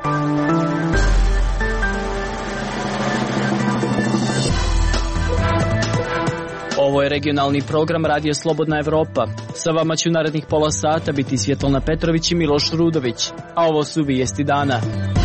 Ovo je regionalni program Radio Slobodna Evropa. Sa vama će u narednih pola sata biti Svjetlana Petrović i Miloš Rudović. A ovo su vijesti dana.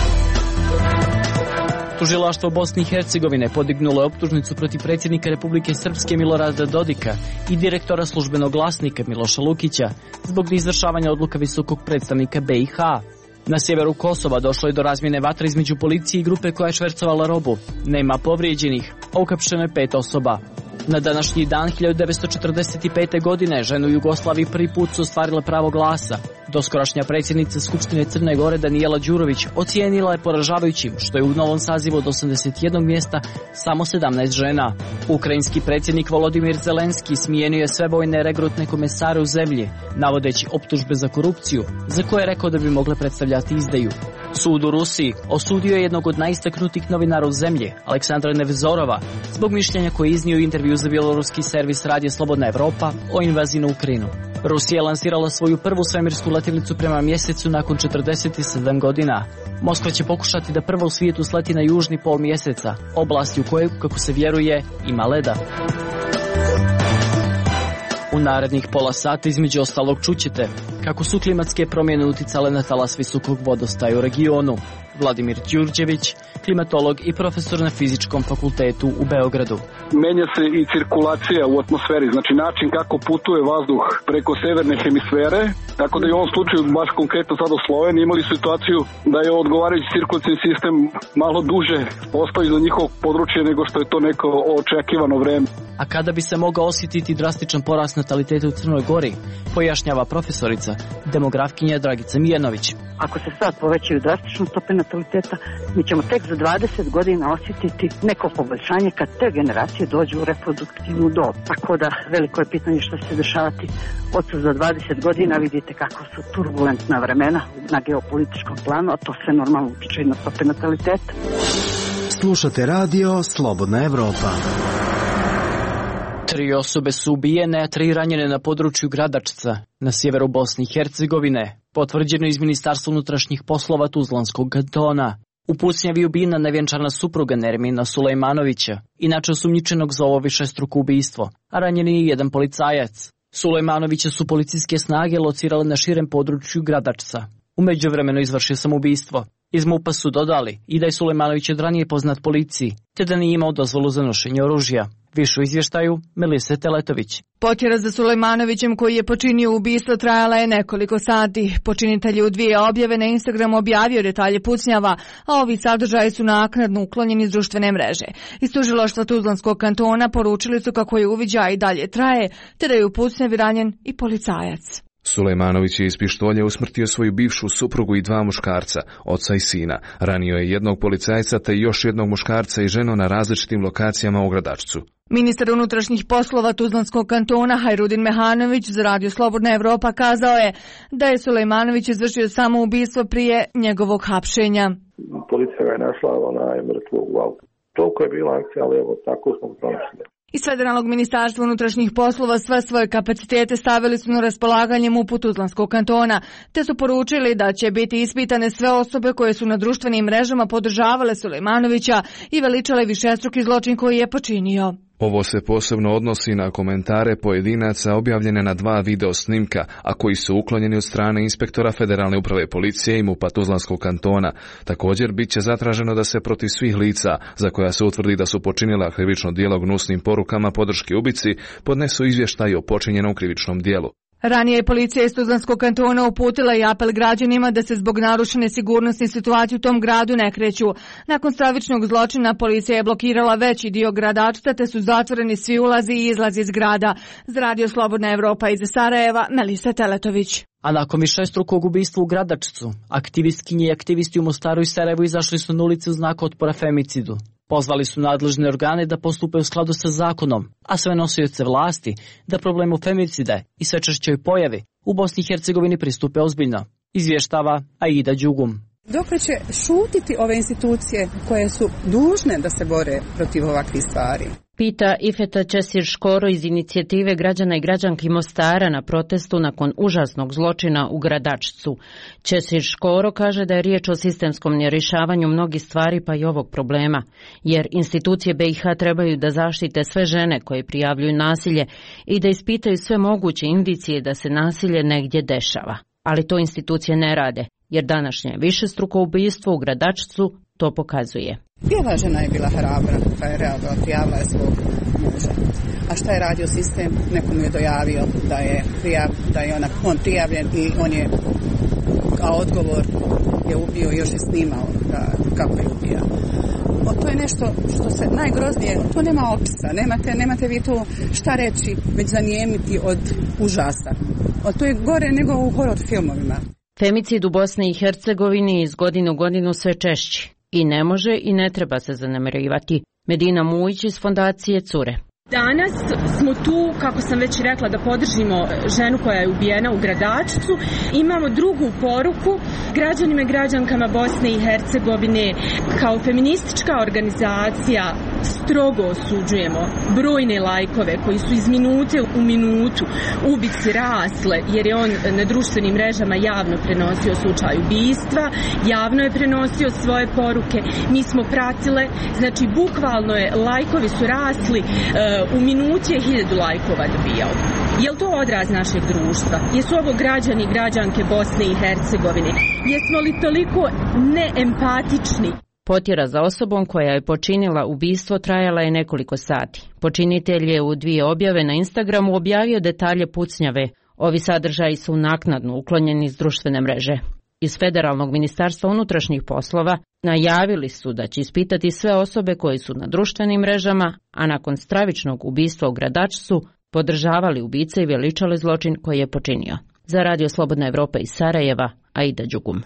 Tužilaštvo Bosne i Hercegovine podignulo je optužnicu protiv predsjednika Republike Srpske Milorada Dodika i direktora službenog glasnika Miloša Lukića zbog neizvršavanja odluka visokog predstavnika BiH. Na sjeveru Kosova došlo je do razmjene vatre između policije i grupe koja je švercovala robu. Nema povrijeđenih, a uhapšeno je 5 osoba. Na današnji dan 1945. godine žene u Jugoslaviji prvi put su ostvarile pravo glasa. Doskorašnja predsjednica Skupštine Crne Gore Danijela Đurović ocijenila je poražavajućim što je u novom sazivu od 81 mjesta samo 17 žena. Ukrajinski predsjednik Volodimir Zelenski smijenio je sve vojne regrutne komesare u zemlji, navodeći optužbe za korupciju, za koje je rekao da bi mogle predstavljati izdaju. Sud u Rusiji osudio je jednog od najistaknutijih novinara u zemlji, Aleksandra Nevzorova, zbog mišljenja koje je iznio u intervju za bjeloruski servis Radio Slobodna Evropa o invaziji na Ukrajinu. Rusija je lansirala svoju prvu svemirsku letjelicu prema mjesecu nakon 47 godina. Moskva će pokušati da prvo u svijetu sleti na južni pol mjeseca, oblasti u kojoj, kako se vjeruje, ima leda. U narednih pola sata između ostalog čućete kako su klimatske promjene uticale na talas visokog vodostaja u regionu. Vladimir Đurđević, klimatolog i profesor na Fizičkom fakultetu u Beogradu. Menja se i cirkulacija u atmosferi, znači način kako putuje vazduh preko severne hemisfere, tako da i u ovom slučaju, baš konkretno sad u Sloveniji, imali situaciju da je odgovarajući cirkulacijni sistem malo duže ostao iza njihovog područja nego što je to neko očekivano vreme. A kada bi se mogao osjetiti drastičan porast nataliteta u Crnoj Gori, pojašnjava profesorica, demografkinja Dragica Mijanović. Ako se sad povećaju drastično stope nataliteta, mi ćemo tek za 20 godina osjetiti neko poboljšanje kad te generacije dođu u reproduktivnu dob. Tako da veliko je pitanje što će se dešavati od za 20 godina. Vidite kako su turbulentna vremena na geopolitičkom planu, a to sve normalno utiče i na stope nataliteta. Slušate radio Slobodna Evropa. 3 osobe su ubijene, a 3 ranjene na području Gradačca, na sjeveru Bosne i Hercegovine, potvrđeno iz Ministarstva unutrašnjih poslova Tuzlanskog kantona. U pucnjavi ubijena nevjenčana supruga Nermina Sulejmanovića, inače osumnjičenog za ovo višestruko ubistvo, a ranjen je jedan policajac. Sulejmanovića su policijske snage locirale na širem području Gradačca. U međuvremenu izvršio samoubistvo. Iz MUP-a su dodali i da je Sulejmanović od ranije poznat policiji, te da nije imao dozvolu za nošenje oružja. Više u izvještaju Melise Teletović. Potjera za Sulejmanovićem koji je počinio ubistvo trajala je nekoliko sati. Počinitelj je u 2 objave na Instagramu objavio detalje pucnjava, a ovi sadržaji su naknadno uklonjeni iz društvene mreže. Iz tužilaštva Tuzlanskog kantona poručili su kako je uviđaj i dalje traje, te da je u pucnjavi ranjen i policajac. Sulejmanović je iz pištolja usmrtio svoju bivšu suprugu i 2 muškarca, oca i sina. Ranio je jednog policajca te još jednog muškarca i ženu na različitim lokacijama u Gradačcu. Ministar unutrašnjih poslova Tuzlanskog kantona Hajrudin Mehanović za Radio Slobodna Evropa kazao je da je Sulejmanović izvršio samoubistvo prije njegovog hapšenja. Policija ga je našla mrtvog u autu. Toliko je bila akcija, ali evo tako smo pronašli. Iz Federalnog ministarstva unutrašnjih poslova sve svoje kapacitete stavili su na raspolaganje MUP-u Tuzlanskog kantona, te su poručili da će biti ispitane sve osobe koje su na društvenim mrežama podržavale Sulejmanovića i veličale višestruki zločin koji je počinio. Ovo se posebno odnosi na komentare pojedinaca objavljene na 2 video snimka, a koji su uklonjeni od strane inspektora Federalne uprave policije i MUP-a Tuzlanskog kantona. Također bit će zatraženo da se protiv svih lica, za koja se utvrdi da su počinila krivično djelo gnusnim porukama podrške ubici, podnesu izvještaj o počinjenom krivičnom djelu. Ranije je policija iz Tuzlanskog kantona uputila i apel građanima da se zbog narušene sigurnosne situacije u tom gradu ne kreću. Nakon stravičnog zločina policija je blokirala veći dio Gradačca, te su zatvoreni svi ulazi i izlazi iz grada. Za Radio Slobodna Evropa iz Sarajeva, Melisa Teletović. A nakon višestrukog ubistva u Gradačcu, aktivistkinje i aktivisti u Mostaru i Sarajevu izašli su na ulice u znak otpora femicidu. Pozvali su nadležne organe da postupe u skladu sa zakonom, a sve nosioce vlasti da problemu femicide i sve češćoj pojavi u Bosni i Hercegovini pristupe ozbiljno, izvještava Aida Đugum. Dokle će šutiti ove institucije koje su dužne da se bore protiv ovakvih stvari? Pita Ifeta Ćesir-Škoro iz inicijative građana i građanki Mostara na protestu nakon užasnog zločina u Gradačcu. Ćesir-Škoro kaže da je riječ o sistemskom nerješavanju mnogih stvari pa i ovog problema, jer institucije BiH trebaju da zaštite sve žene koje prijavljuju nasilje i da ispitaju sve moguće indicije da se nasilje negdje dešava. Ali to institucije ne rade, jer današnje višestruko ubistvo u Gradačcu to pokazuje. Bijela žena je bila hrabra, pa je reagovala, prijavila je svog muža. A šta je radio sistem? Neko mu je dojavio da je on prijavljen i on je kao odgovor je ubio, još je snimao kako je ubijao. To je nešto što se najgroznije, to nema opisa, nemate vi tu šta reći, već zanijemiti od užasa. To je gore nego u horor filmovima. Femicid u Bosni i Hercegovini iz godine u godinu sve češći. I ne može i ne treba se zanemarivati. Medina Mujić iz fondacije Cure. Danas smo tu, kako sam već rekla, da podržimo ženu koja je ubijena u Gradačcu. Imamo drugu poruku građanima i građankama Bosne i Hercegovine. Kao feministička organizacija strogo osuđujemo brojne lajkove koji su iz minute u minutu ubici rasle, jer je on na društvenim mrežama javno prenosio slučaj ubistva, javno je prenosio svoje poruke. Mi smo pratile, znači bukvalno je, lajkovi su rasli, u minuti je 1000 lajkova dobijao. Je li to odraz našeg društva? Jesu ovo građani i građanke Bosne i Hercegovine? Jesmo li toliko neempatični? Potjera za osobom koja je počinila ubistvo trajala je nekoliko sati. Počinitelj je u 2 objave na Instagramu objavio detalje pucnjave. Ovi sadržaji su naknadno uklonjeni iz društvene mreže. Iz Federalnog ministarstva unutrašnjih poslova najavili su da će ispitati sve osobe koje su na društvenim mrežama, a nakon stravičnog ubistva u Gradačcu podržavali ubice i veličali zločin koji je počinio. Za Radio Slobodna Evropa iz Sarajeva, Aida Đugum.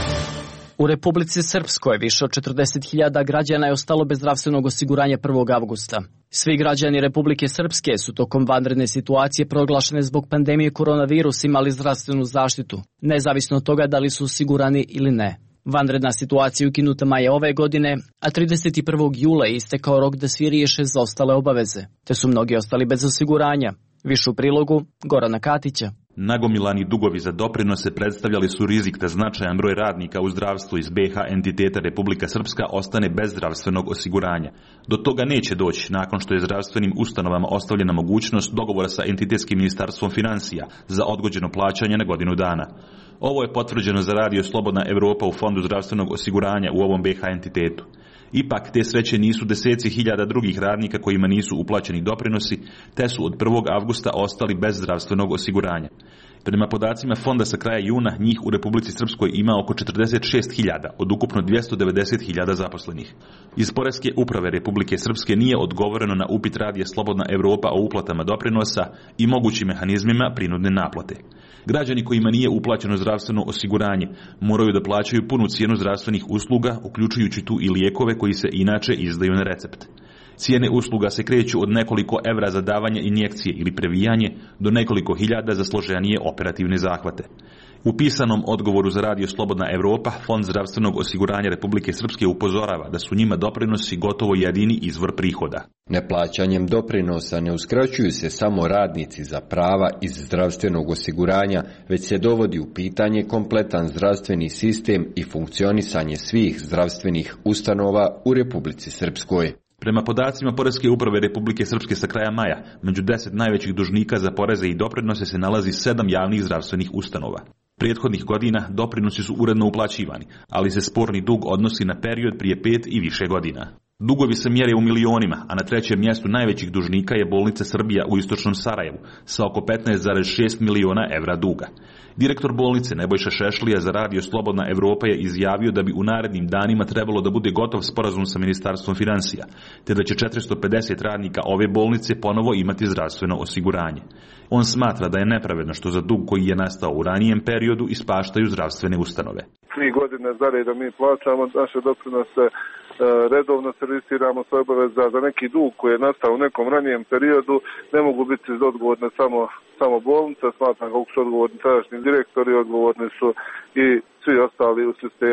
U Republici Srpskoj više od 40.000 građana je ostalo bez zdravstvenog osiguranja 1. avgusta. Svi građani Republike Srpske su tokom vanredne situacije proglašene zbog pandemije koronavirus imali zdravstvenu zaštitu, nezavisno od toga da li su osigurani ili ne. Vanredna situacija ukinuta maja ove godine, a 31. jula je istekao rok da svi riješe zaostale obaveze, te su mnogi ostali bez osiguranja. Više u prilogu Gorana Katića. Nagomilani dugovi za doprinose predstavljali su rizik da značajan broj radnika u zdravstvu iz BiH entiteta Republika Srpska ostane bez zdravstvenog osiguranja. Do toga neće doći nakon što je zdravstvenim ustanovama ostavljena mogućnost dogovora sa entitetskim ministarstvom financija za odgođeno plaćanje na godinu dana. Ovo je potvrđeno za Radio Slobodna Evropa u Fondu zdravstvenog osiguranja u ovom BiH entitetu. Ipak, te sreće nisu deseci hiljada drugih radnika kojima nisu uplaćeni doprinosi, te su od 1. avgusta ostali bez zdravstvenog osiguranja. Prema podacima fonda sa kraja juna, njih u Republici Srpskoj ima oko 46.000 od ukupno 290.000 zaposlenih. Iz Poreske uprave Republike Srpske nije odgovoreno na upit Radija Slobodna Evropa o uplatama doprinosa i mogućim mehanizmima prinudne naplate. Građani kojima nije uplaćeno zdravstveno osiguranje moraju da plaćaju punu cijenu zdravstvenih usluga, uključujući tu i lijekove koji se inače izdaju na recept. Cijene usluga se kreću od nekoliko evra za davanje injekcije ili previjanje do nekoliko hiljada za složenije operativne zahvate. U pisanom odgovoru za Radio Slobodna Evropa, Fond zdravstvenog osiguranja Republike Srpske upozorava da su njima doprinosi gotovo jedini izvor prihoda. Neplaćanjem doprinosa ne uskraćuju se samo radnici za prava iz zdravstvenog osiguranja, već se dovodi u pitanje kompletan zdravstveni sistem i funkcionisanje svih zdravstvenih ustanova u Republici Srpskoj. Prema podacima Poreske uprave Republike Srpske sa kraja maja, među 10 najvećih dužnika za poreze i doprinose se nalazi 7 javnih zdravstvenih ustanova. Prethodnih godina doprinosi su uredno uplaćivani, ali se sporni dug odnosi na period prije 5 i više godina. Dugovi se mjere u milionima, a na 3. mjestu najvećih dužnika je bolnica Srbija u istočnom Sarajevu sa oko 15,6 miliona evra duga. Direktor bolnice Nebojša Šešlija za Radio Slobodna Evropa je izjavio da bi u narednim danima trebalo da bude gotov sporazum sa Ministarstvom financija, te da će 450 radnika ove bolnice ponovo imati zdravstveno osiguranje. On smatra da je nepravedno što za dug koji je nastao u ranijem periodu ispaštaju zdravstvene ustanove. 3 godine za redom mi plaćamo naše doprinose, redovno servisiramo svoje obaveze za neki dug koji je nastao u nekom ranijem periodu, ne mogu biti odgovorne samo bolnica, smatram kako su odgovorni tadašnji direktori, odgovorni su i svi ostali u sistemu.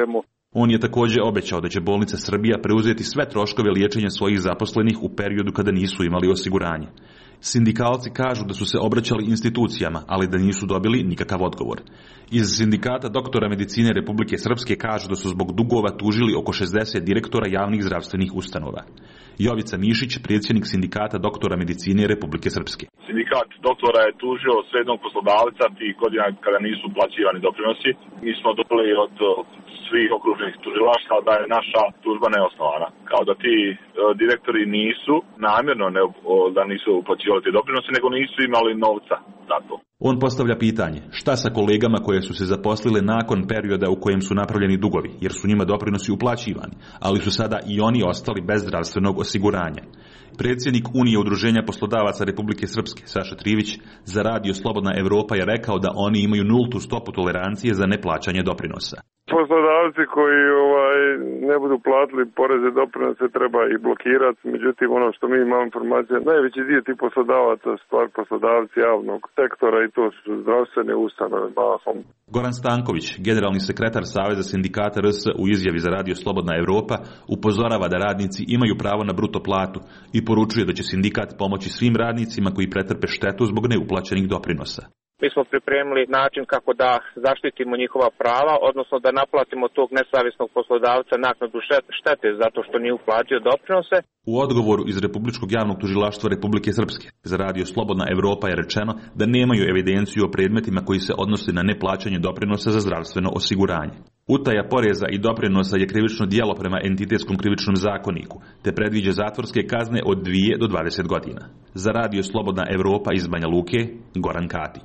On je također obećao da će bolnica Srbija preuzeti sve troškove liječenja svojih zaposlenih u periodu kada nisu imali osiguranje. Sindikalci kažu da su se obraćali institucijama, ali da nisu dobili nikakav odgovor. Iz Sindikata doktora medicine Republike Srpske kažu da su zbog dugova tužili oko 60 direktora javnih zdravstvenih ustanova. Jovica Mišić, predsjednik Sindikata doktora medicine Republike Srpske. Sindikat doktora je tužio srednog poslodavca tih godina kada nisu uplaćivani doprinosi. Mi smo dobili od svih okružnih tužilaštva da je naša tužba neosnovana. Kao da ti direktori nisu namjerno da nisu uplaćivali te doprinose, nego nisu imali novca za to. On postavlja pitanje, šta sa kolegama koje su se zaposlile nakon perioda u kojem su napravljeni dugovi, jer su njima doprinosi uplaćivani, ali su sada i oni ostali bez zdravstvenog osiguranja. Predsjednik Unije udruženja poslodavaca Republike Srpske, Saša Trivić, za Radio Slobodna Evropa je rekao da oni imaju nultu stopu tolerancije za neplaćanje doprinosa. Poslodavci koji ne budu platili poreze doprinose treba ih blokirati, međutim ono što mi imamo informacije, najveći dio tih poslodavaca stvar poslodavci javnog sektora i to su zdravstvene ustanove mahom. Goran Stanković, generalni sekretar Saveza sindikata RS u izjavi za Radio Slobodna Evropa, upozorava da radnici imaju pravo na bruto platu i poručuje da će sindikat pomoći svim radnicima koji pretrpe štetu zbog neuplaćenih doprinosa. Mi smo pripremili način kako da zaštitimo njihova prava, odnosno da naplatimo tog nesavjesnog poslodavca naknadu štete zato što nije uplatio doprinose. U odgovoru iz Republičkog javnog tužilaštva Republike Srpske za Radio Slobodna Evropa je rečeno da nemaju evidenciju o predmetima koji se odnose na neplaćanje doprinosa za zdravstveno osiguranje. Utaja poreza i doprinosa je krivično djelo prema entitetskom krivičnom zakoniku, te predviđa zatvorske kazne od 2 do 20 godina. Za Radio Slobodna Evropa iz Banja Luke, Goran Katić.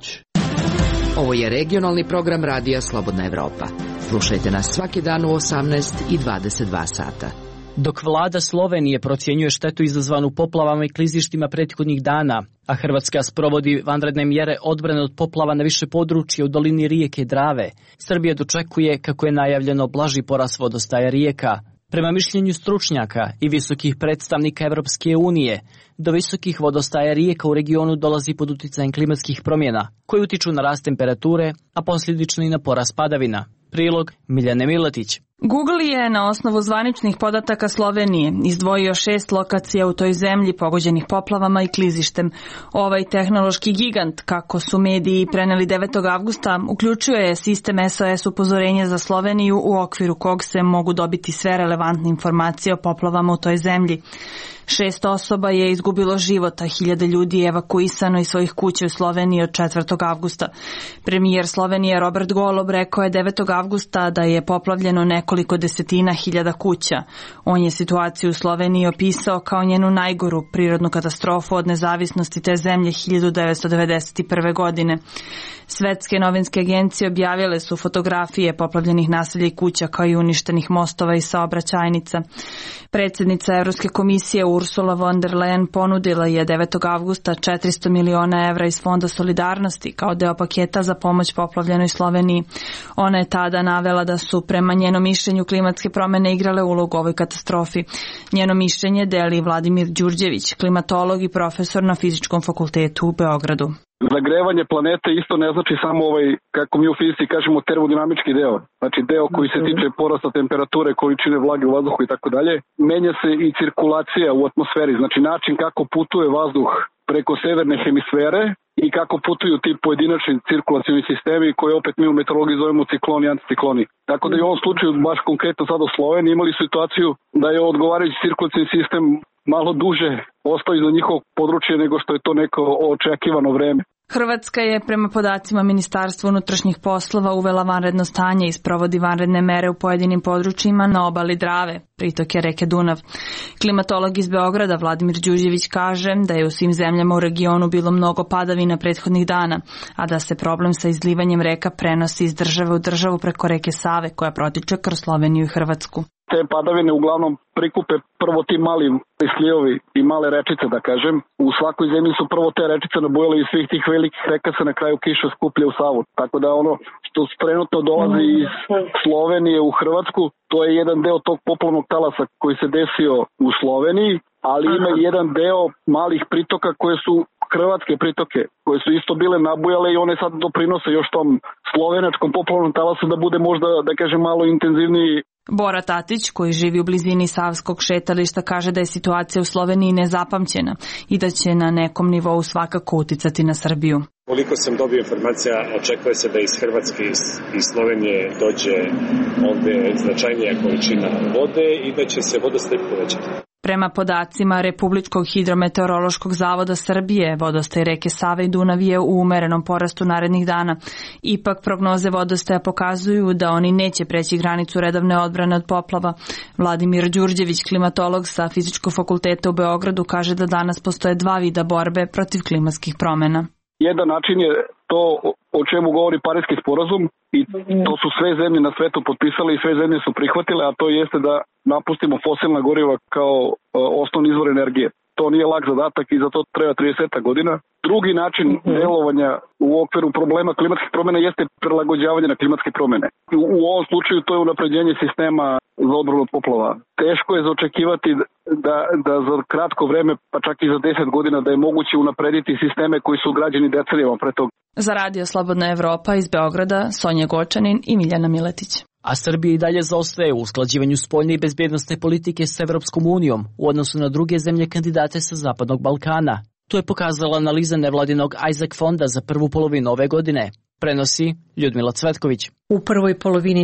Ovo je regionalni program Radija Slobodna Evropa. Slušajte nas svaki dan u 18 i 22 sata. Dok vlada Slovenije procjenjuje štetu izazvanu poplavama i klizištima prethodnih dana, a Hrvatska sprovodi vanredne mjere odbrane od poplava na više područja u dolini rijeke Drave, Srbija dočekuje, kako je najavljeno, blaži porast vodostaja rijeka. Prema mišljenju stručnjaka i visokih predstavnika Evropske unije, do visokih vodostaja rijeka u regionu dolazi pod uticajem klimatskih promjena, koji utiču na rast temperature, a posljedično i na porast padavina. Prilog Miljane Miletić. Google je na osnovu zvaničnih podataka Slovenije izdvojio 6 lokacija u toj zemlji pogođenih poplavama i klizištem. Ovaj tehnološki gigant, kako su mediji preneli 9. avgusta, uključuje sistem SOS upozorenja za Sloveniju u okviru kog se mogu dobiti sve relevantne informacije o poplavama u toj zemlji. 6 osoba je izgubilo života, 1000 ljudi je evakuisano iz svojih kuća u Sloveniji od 4. avgusta. Premijer Slovenije Robert Golob rekao je 9. avgusta da je poplavljeno nekoliko desetina hiljada kuća. On je situaciju u Sloveniji opisao kao njenu najgoru prirodnu katastrofu od nezavisnosti te zemlje 1991. godine. Svetske novinske agencije objavile su fotografije poplavljenih naselja i kuća kao i uništenih mostova i saobraćajnica. Predsjednica Evropske komisije Ursula von der Leyen ponudila je 9. avgusta 400 miliona evra iz Fonda solidarnosti kao deo paketa za pomoć poplavljenoj Sloveniji. Ona je tada navela da su prema njenom mišljenju klimatske promjene igrale ulogu u ovoj katastrofi. Njeno mišljenje deli Vladimir Đurđević, klimatolog i profesor na Fizičkom fakultetu u Beogradu. Zagrevanje planete isto ne znači samo kako mi u fizici kažemo, termodinamički deo. Znači deo koji se tiče porasta temperature, količine vlage u vazduhu i tako dalje. Menja se i cirkulacija u atmosferi, znači način kako putuje vazduh preko severne hemisfere i kako putuju ti pojedinačni cirkulacioni sistemi koje opet mi u meteorologiji zovemo cikloni i anticikloni. Tako da i u ovom slučaju, baš konkretno sad u Sloveniji, imali situaciju da je odgovarajući cirkulacioni sistem malo duže ostao iza njihovog područja nego što je to neko očekivano vreme. Hrvatska je prema podacima Ministarstva unutrašnjih poslova uvela vanredno stanje i sprovodi vanredne mere u pojedinim područjima na obali Drave, pritoke reke Dunav. Klimatolog iz Beograda Vladimir Đurđević kaže da je u svim zemljama u regionu bilo mnogo padavina prethodnih dana, a da se problem sa izlivanjem reka prenosi iz države u državu preko reke Save koja protiče kroz Sloveniju i Hrvatsku. Te padavine uglavnom prikupe prvo ti mali slijevi i male rečice, da kažem. U svakoj zemlji su prvo te rečice nabujale i svih tih velikih reka se na kraju kiša skuplja u Savu. Tako da ono što trenutno dolazi iz Slovenije u Hrvatsku, to je jedan deo tog poplavnog talasa koji se desio u Sloveniji, ali ima i jedan deo malih pritoka koje su hrvatske pritoke, koje su isto bile nabujale i one sad doprinose još tom slovenačkom poplavnom talasu da bude možda, da kažem, malo intenzivniji Bora Tatić, koji živi u blizini Savskog šetališta, kaže da je situacija u Sloveniji nezapamćena i da će na nekom nivou svakako uticati na Srbiju. Koliko sam dobio informacija, očekuje se da iz Hrvatske i Slovenije dođe ovde značajnija količina vode i da će se vodostaj povećati. Prema podacima Republičkog hidrometeorološkog zavoda Srbije, vodostaj reke Save i Dunav je u umerenom porastu narednih dana. Ipak prognoze vodostaja pokazuju da oni neće preći granicu redovne odbrane od poplava. Vladimir Đurđević, klimatolog sa Fizičkog fakulteta u Beogradu, kaže da danas postoje dva vida borbe protiv klimatskih promjena. Jedan način je to o čemu govori Pariski sporazum i to su sve zemlje na svetu potpisale i sve zemlje su prihvatile, a to jeste da napustimo fosilna goriva kao osnovni izvor energije. To nije lak zadatak i za to treba 30 godina. Drugi način delovanja u okviru problema klimatskih promjena jeste prilagođavanje na klimatske promjene. U ovom slučaju to je unapređenje sistema za odbranu od poplava. Teško je zaočekivati da za kratko vreme, pa čak i za 10 godina, da je moguće unaprediti sisteme koji su građeni decenijama pre toga. Za Radio Slobodna Evropa iz Beograda, Sonja Gočanin i Miljana Miletić. A Srbija i dalje zaostaje u usklađivanju spoljne i bezbjednosne politike s Evropskom unijom u odnosu na druge zemlje kandidate sa Zapadnog Balkana. To je pokazala analiza nevladinog Isaac fonda za prvu polovinu ove godine. Prenosi Ljudmila Cvetković. U prvoj polovini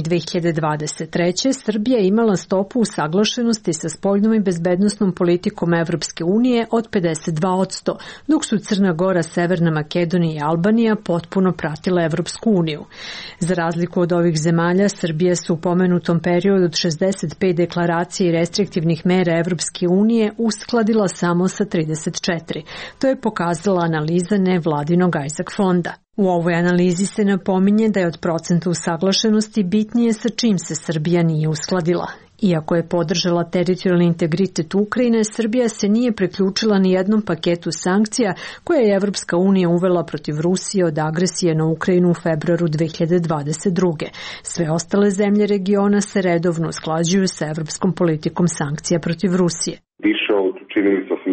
2023. Srbija je imala stopu usaglašenosti sa spoljnom i bezbednosnom politikom Evropske unije od 52%, dok su Crna Gora, Severna Makedonija i Albanija potpuno pratile Evropsku uniju. Za razliku od ovih zemalja, Srbija se u pomenutom periodu od 65 deklaracija i restriktivnih mera Evropske unije uskladila samo sa 34. To je pokazala analiza nevladinog Isaac fonda. U ovoj analizi se napominje da je od procenta usaglašenosti bitnije sa čim se Srbija nije uskladila. Iako je podržala teritorijalni integritet Ukrajine, Srbija se nije priključila ni jednom paketu sankcija koje je Evropska unija uvela protiv Rusije od agresije na Ukrajinu u februaru 2022. Sve ostale zemlje regiona se redovno usklađuju sa evropskom politikom sankcija protiv Rusije. Više od, čini mi se,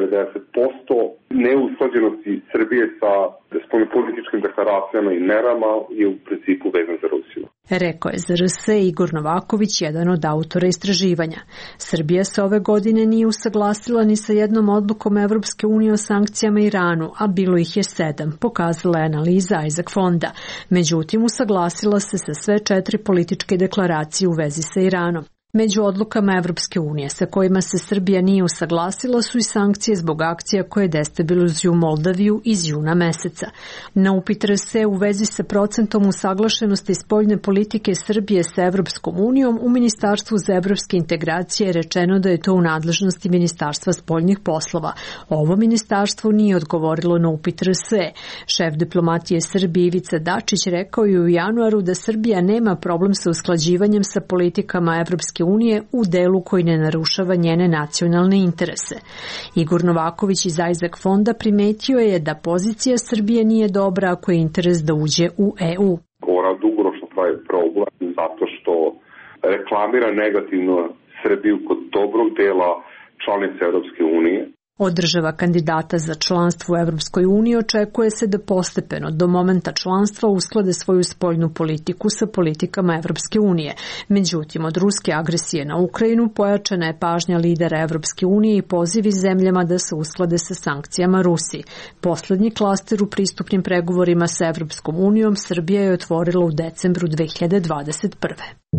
80-90% neusklađenosti Srbije sa spoljnopolitičkim deklaracijama i merama je u principu vezan za Rusiju. Rekao je za RS Igor Novaković, jedan od autora istraživanja. Srbija se ove godine nije usaglasila ni sa jednom odlukom Evropske unije o sankcijama Iranu, a bilo ih je 7, pokazala je analiza Isaac fonda. Međutim, usaglasila se sa sve 4 političke deklaracije u vezi sa Iranom. Među odlukama Evropske unije sa kojima se Srbija nije usaglasila su i sankcije zbog akcija koje destabilizuju Moldaviju iz juna meseca. Na upit RS u vezi sa procentom usaglašenosti spoljne politike Srbije sa Evropskom unijom u Ministarstvu za evropske integracije je rečeno da je to u nadležnosti Ministarstva spoljnih poslova. Ovo ministarstvo nije odgovorilo na upit RS. Šef diplomatije Srbije Ivica Dačić rekao je u januaru da Srbija nema problem sa usklađivanjem sa politikama Evropske unije u delu koji ne narušava njene nacionalne interese. Igor Novaković iz Isaac fonda primetio je da pozicija Srbije nije dobra ako je interes da uđe u EU. Mora dugoročno pravi problem zato što reklamira negativno Srbiju kod dobrog dela članice Evropske unije. Od država kandidata za članstvo u Evropskoj uniji očekuje se da postepeno do momenta članstva usklade svoju spoljnu politiku sa politikama Evropske unije. Međutim, od ruske agresije na Ukrajinu pojačana je pažnja lidera Evropske unije i pozivi zemljama da se usklade sa sankcijama Rusiji. Poslednji klaster u pristupnim pregovorima sa Evropskom unijom Srbija je otvorila u decembru 2021.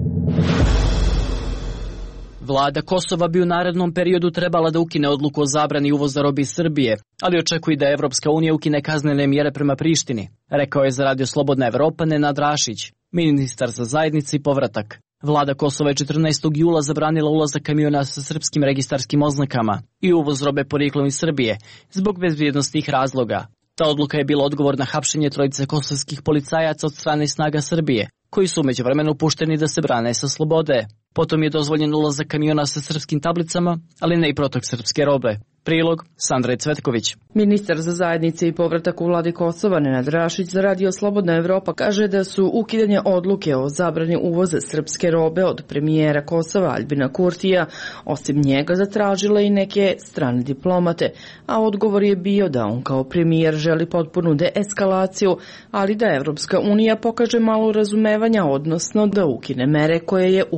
Vlada Kosova bi u narednom periodu trebala da ukine odluku o zabrani uvoza robe iz Srbije, ali očekuje da Evropska unija ukine kaznene mjere prema Prištini, rekao je za Radio Slobodna Evropa Nenad Rašić, ministar za zajednice i povratak. Vlada Kosova je 14. jula zabranila ulazak kamiona sa srpskim registarskim oznakama i uvoz robe porijeklom iz Srbije zbog bezbjednosnih razloga. Ta odluka je bila odgovor na hapšenje trojice kosovskih policajaca od strane snaga Srbije, koji su umeđuvremenu pušteni da se brane sa slobode. Potom je dozvoljen ulazak kamiona sa srpskim tablicama, ali ne i protok srpske robe. Prilog Sandra Cvetković. Ministar za zajednice i povratak u vladi Kosova Nenad Rašić za Radio Slobodna Evropa kaže da su ukidanje odluke o zabrani uvoza srpske robe od premijera Kosova Aljbina Kurtija osim njega zatražile i neke strane diplomate, a odgovor je bio da on kao premijer želi potpunu deeskalaciju, ali da Evropska unija pokaže malo razumevanja, odnosno da ukine mere koje je uvela Priština.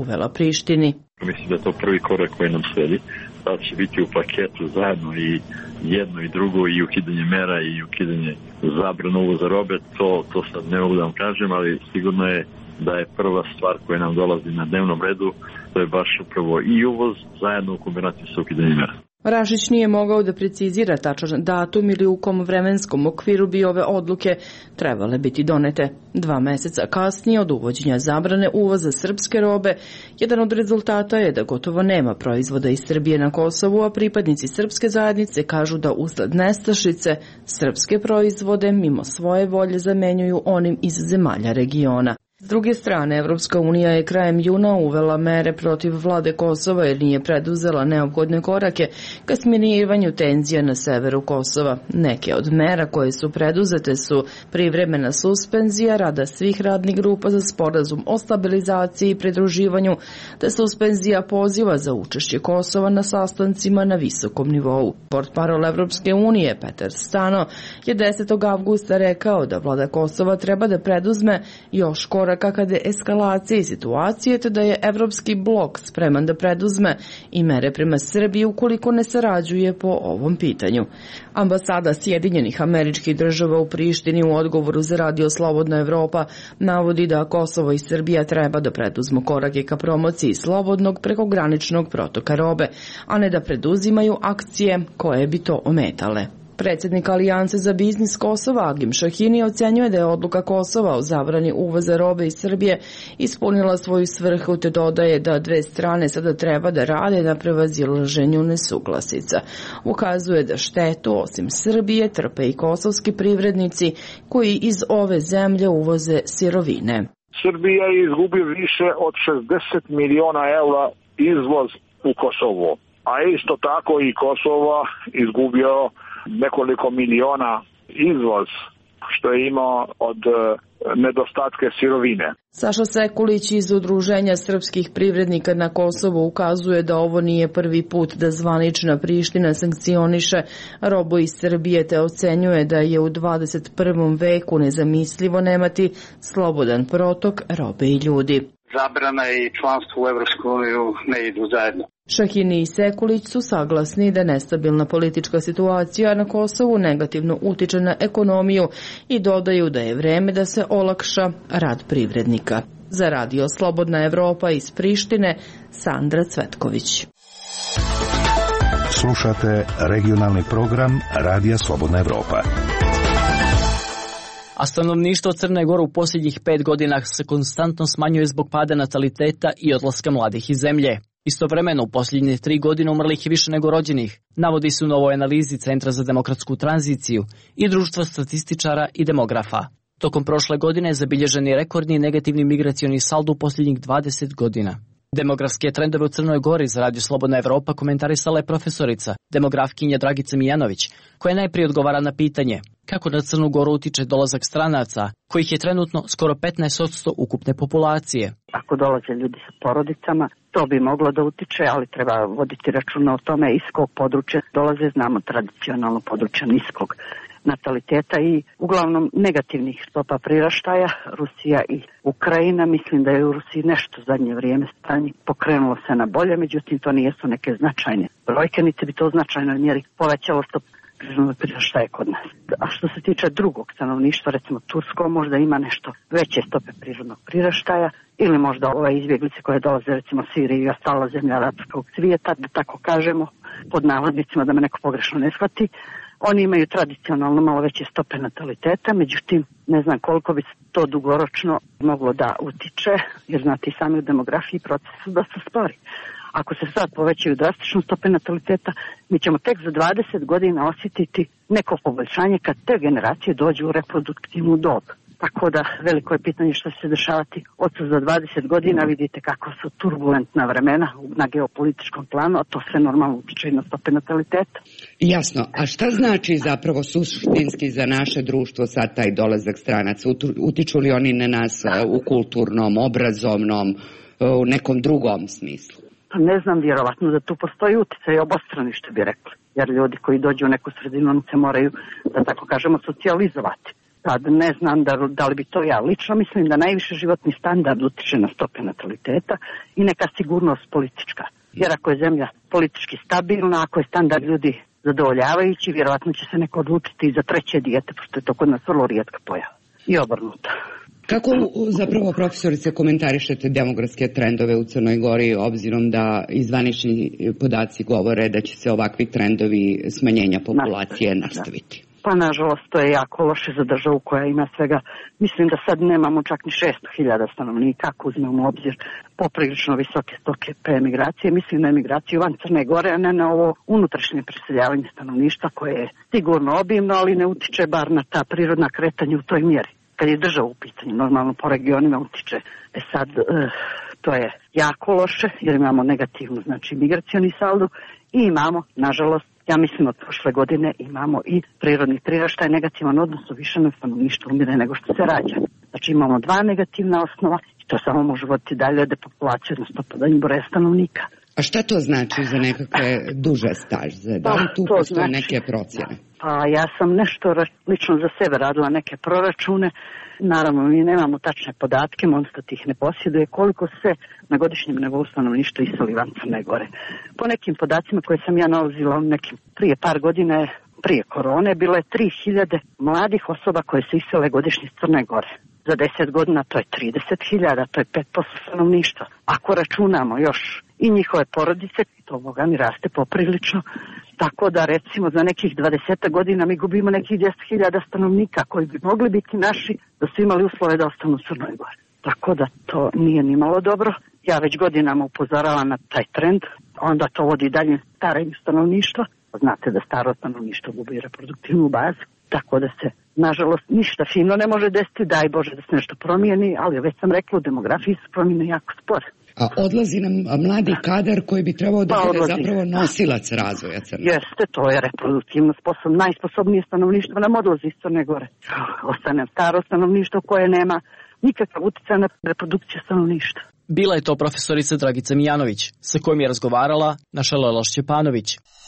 Prištini. Mislim da je to prvi korak koji nam sledi. Sad će biti u paketu zajedno i jedno i drugo, i ukidanje mera i ukidanje zabrane uvoza robe. To sad ne mogu da vam kažem, ali sigurno je da je prva stvar koja nam dolazi na dnevnom redu, to je baš upravo i uvoz zajedno u kombinaciji sa ukidanjem mera. Rašić nije mogao da precizira tačan datum ili u kom vremenskom okviru bi ove odluke trebale biti donete. 2 meseca kasnije od uvođenja zabrane uvoza srpske robe, jedan od rezultata je da gotovo nema proizvoda iz Srbije na Kosovu, a pripadnici srpske zajednice kažu da usled nestašice srpske proizvode mimo svoje volje zamenjuju onim iz zemalja regiona. S druge strane, Evropska unija je krajem juna uvela mere protiv vlade Kosova jer nije preduzela neophodne korake ka smirivanju tenzija na severu Kosova. Neke od mera koje su preduzete su privremena suspenzija rada svih radnih grupa za sporazum o stabilizaciji i pridruživanju, te suspenzija poziva za učešće Kosova na sastancima na visokom nivou. Portparol Evropske unije Petar Stano je 10. avgusta rekao da vlada Kosova treba da preduzme još koraka kada eskalacije situacije, te da je Evropski blok spreman da preduzme i mere prema Srbiji ukoliko ne sarađuje po ovom pitanju. Ambasada Sjedinjenih Američkih Država u Prištini u odgovoru za Radio Slobodna Evropa navodi da Kosovo i Srbija treba da preduzmu korake ka promociji slobodnog prekograničnog protoka robe, a ne da preduzimaju akcije koje bi to ometale. Predsjednik Alijanse za biznis Kosova Agim Šahini ocenjuje da je odluka Kosova o zabrani uvoza robe iz Srbije ispunila svoju svrhu, te dodaje da dve strane sada treba da rade na prevazilaženju nesuglasica. Ukazuje da štetu osim Srbije trpe i kosovski privrednici koji iz ove zemlje uvoze sirovine. Srbija je izgubio više od 60 miliona eura izvoz u Kosovo, a isto tako i Kosovo izgubio nekoliko miliona izvoz što je imao od nedostatke sirovine. Saša Sekulić iz Udruženja srpskih privrednika na Kosovu ukazuje da ovo nije prvi put da zvanična Priština sankcioniše robu iz Srbije, te ocenjuje da je u 21. veku nezamislivo nemati slobodan protok robe i ljudi. Zabrana i članstvo u Evropsku uniju ne idu zajedno. Šahini i Sekulić su saglasni da nestabilna politička situacija na Kosovu negativno utiče na ekonomiju i dodaju da je vreme da se olakša rad privrednika. Za Radio Slobodna Evropa iz Prištine, Sandra Cvetković. Slušate regionalni program Radija Slobodna Evropa. A stanovništvo Crne Gore u posljednjih 5 godina se konstantno smanjuje zbog pada nataliteta i odlaska mladih iz zemlje. Istovremeno, u posljednje 3 godine umrlih je više nego rođenih, navodi se u novoj analizi Centra za demokratsku tranziciju i Društva statističara i demografa. Tokom prošle godine zabilježen je rekordni negativni migracioni saldo u posljednjih 20 godina. Demografske trendove u Crnoj Gori za Radio Slobodna Evropa komentarisala je profesorica, demografkinja Dragica Mijanović, koja najprije odgovara na pitanje kako na Crnu Goru utiče dolazak stranaca, kojih je trenutno skoro 15% ukupne populacije. Ako dolaze ljudi sa porodicama, to bi moglo da utiče, ali treba voditi računa o tome iz kog područja dolaze, znamo tradicionalno područja niskog nataliteta i uglavnom negativnih stopa priraštaja, Rusija i Ukrajina. Mislim da je u Rusiji nešto zadnje vrijeme stanje pokrenulo se na bolje, međutim to nijesu neke značajne brojke, niti bi to u značajnoj mjeri povećalo stopu priraštaja kod nas. A što se tiče drugog stanovništva, recimo Tursko, možda ima nešto veće stope prirodnog priraštaja ili možda ove izbjeglice koje dolaze recimo Sirije i ostala zemlja arapskog svijeta, da tako kažemo, pod navodnicima, da me neko pogrešno ne shvati. Oni imaju tradicionalno malo veće stope nataliteta, međutim ne znam koliko bi to dugoročno moglo da utiče, jer znate i sami u demografiji proces su dosta spori. Ako se sad povećaju drastično stope nataliteta, mi ćemo tek za 20 godina osjetiti neko poboljšanje kad te generacije dođu u reproduktivnu dob. Tako da veliko je pitanje što će se dešavati od za 20 godina. Vidite kako su turbulentna vremena na geopolitičkom planu, a to sve normalno utiče i na stope nataliteta. Jasno. A šta znači zapravo suštinski za naše društvo sad taj dolazak stranaca? Utiču li oni na nas u kulturnom, obrazovnom, u nekom drugom smislu? Ne znam, vjerovatno da tu postoji utjecaj obostrani, što bi rekli. Jer ljudi koji dođu u neku sredinu, oni se moraju, da tako kažemo, socijalizovati. Sad ne znam da li bi to ja lično mislim da najviše životni standard utiče na stope nataliteta i neka sigurnost politička. Jer ako je zemlja politički stabilna, ako je standard ljudi zadovoljavajući, vjerojatno će se neko odlučiti i za treće dijete, pošto je to kod nas vrlo rijetka pojava. I obrnuto. Kako zapravo, profesorice, komentarišete demografske trendove u Crnoj Gori, obzirom da zvanični podaci govore da će se ovakvi trendovi smanjenja populacije nastaviti? Pa nažalost to je jako loše za državu koja ima svega, mislim da sad nemamo čak ni 600.000 stanovnika, ako uzmemo u obzir poprilično visoke stoke emigracije, mislim na emigraciju van Crne Gore, a ne na ovo unutrašnje preseljavanje stanovništva koje je sigurno obimno, ali ne utiče bar na ta prirodna kretanja u toj mjeri. Kad je država u pitanju, normalno po regionima utiče. Sad, to je jako loše jer imamo negativnu, znači migracioni saldo i imamo, nažalost, ja mislim od prošle godine imamo i prirodni priraštaj negativan odnosno više na stanovništvo umire nego što se rađa. Znači imamo dva negativna osnova i to samo može voditi dalje depopulacije, odnosno padanje broja stanovnika. A šta to znači za nekakve duže staže? Da li tu postoje neke procjene? Pa ja sam nešto lično za sebe radila neke proračune. Naravno, mi nemamo tačne podatke, Monstat ih ne posjeduje, koliko se na godišnjem nivou stanovništva iseli van Crne Gore. Po nekim podacima koje sam ja nalazila prije par godina, prije korone, bilo je 3000 mladih osoba koje se isele godišnje iz Crne Gore. Za 10 godina to je 30.000, to je 5% stanovništva. Ako računamo još i njihove porodice, to Boga mi raste poprilično, tako da recimo za nekih 20 godina mi gubimo nekih 10.000 stanovnika koji bi mogli biti naši da su imali uslove da ostanu u Crnoj Gori. Tako da to nije ni malo dobro. Ja već godinama upozoravam na taj trend, onda to vodi dalje starenju stanovništva. Znate da staro stanovništvo gubi reproduktivnu bazu, tako da se nažalost ništa fino ne može desiti, daj Bože da se nešto promijeni, ali već sam rekla u demografiji su promjene jako spore. A odlazi nam mladi kadar koji bi trebao da bude zapravo nosilac razvoja Crne Gore. Jeste, to je reproduktivno najsposobnije stanovništvo nam odlazi iz Crne Gore. Ostane staro stanovništvo koje nema nikakav utjecaj na reprodukciju stanovništva. Bila je to profesorica Dragica Mijanović, sa kojom je razgovarala naša Lela Šćepanović.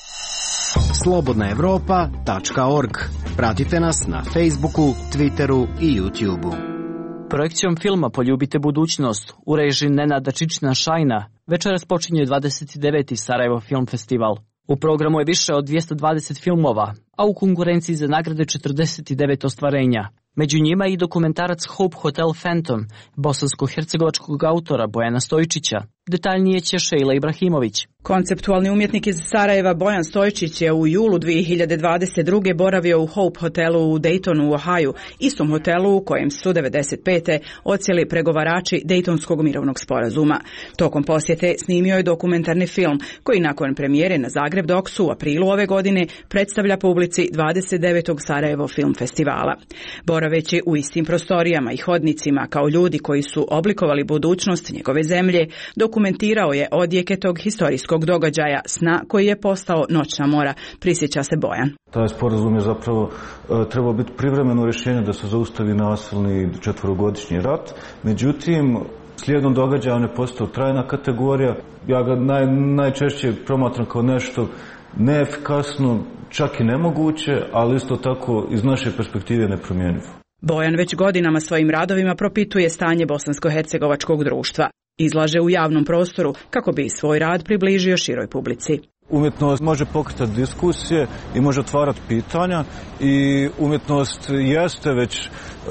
slobodnaevropa.org. Pratite nas na Facebooku, Twitteru i YouTubeu. Projekcijom filma Poljubite budućnost u režiji Nenada Čičina Šajna večeras počinje 29. Sarajevo Film Festival. U programu je više od 220 filmova, a u konkurenciji za nagrade 49 ostvarenja. Među njima i dokumentarac Hope Hotel Phantom, bosansko-hercegovačkog autora Bojana Stojčića. Detaljnije će Šejla Ibrahimović. Konceptualni umjetnik iz Sarajeva Bojan Stojčić je u julu 2022. boravio u Hope hotelu u Daytonu u Ohaju, istom hotelu u kojem su 1995. odsjeli pregovarači Dejtonskog mirovnog sporazuma. Tokom posjete snimio je dokumentarni film koji nakon premijere na Zagreb Doksu u aprilu ove godine predstavlja publici 29. Sarajevo Film Festivala. Boraveći u istim prostorijama i hodnicima kao ljudi koji su oblikovali budućnost njegove zemlje, dokumentirao je odjeke tog historijskog događaja, sna koji je postao noćna mora, prisjeća se Bojan. Taj sporazum je zapravo trebao biti privremeno rješenje da se zaustavi nasilni 4-godišnji rat. Međutim, slijedom događaja on je postao trajna kategorija. Ja ga najčešće promatram kao nešto neefikasno, čak i nemoguće, ali isto tako iz naše perspektive nepromjenjivo. Bojan već godinama svojim radovima propituje stanje bosansko-hercegovačkog društva. Izlaže u javnom prostoru kako bi svoj rad približio široj publici. Umjetnost može pokretati diskusije i može otvarati pitanja i umjetnost jeste već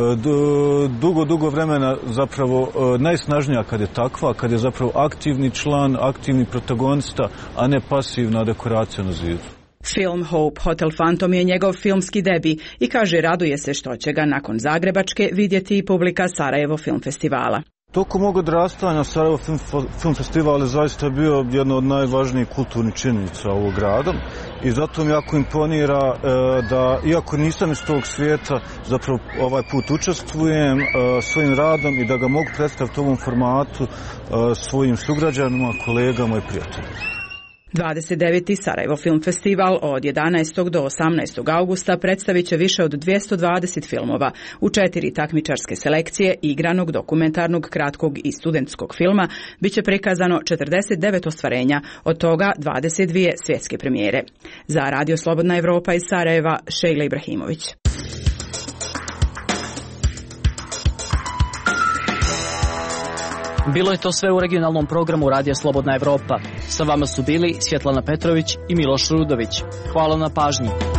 dugo vremena zapravo najsnažnija kad je takva, kad je zapravo aktivni član, aktivni protagonista, a ne pasivna dekoracija na zidu. Film Hope Hotel Phantom je njegov filmski debi i kaže raduje se što će ga nakon Zagrebačke vidjeti i publika Sarajevo Film Festivala. Tokom mog odrastanja Sarajevo Film Festival je zaista bio jedna od najvažnijih kulturnih činjenica ovog grada i zato mi jako imponira da, iako nisam iz tog svijeta, zapravo ovaj put učestvujem svojim radom i da ga mogu predstaviti u ovom formatu svojim sugrađanima, kolegama i prijateljima. 29. Sarajevo Film Festival od 11. do 18. augusta predstavit će više od 220 filmova u 4 takmičarske selekcije igranog, dokumentarnog, kratkog i studentskog filma. Biće prikazano 49 ostvarenja, od toga 22 svjetske premijere. Za Radio Slobodna Evropa iz Sarajeva, Šejla Ibrahimović. Bilo je to sve u regionalnom programu Radija Slobodna Evropa. Sa vama su bili Svjetlana Petrović i Miloš Rudović. Hvala na pažnji.